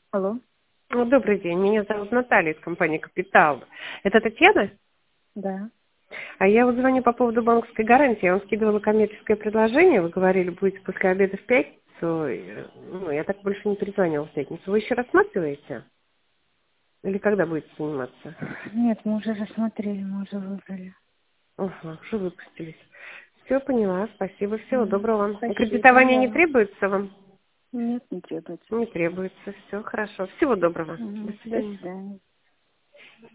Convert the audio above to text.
Алло. Добрый день, меня зовут Наталья из компании «Капитал». Это Татьяна? Да. А я вот звоню по поводу банковской гарантии. Я вам скидывала коммерческое предложение. Вы говорили, будете после обеда в пятницу. Я так больше не перезвонила в пятницу. Вы еще рассматриваете? Или когда будете заниматься? Нет, мы уже рассмотрели, мы уже выбрали. Ага, уже выпустились. Все, поняла. Спасибо. Всего доброго вам. Спасибо, Кредитование не да. требуется вам? Нет, не требуется. Не требуется. Все, хорошо. Всего доброго. До До свидания. свидания.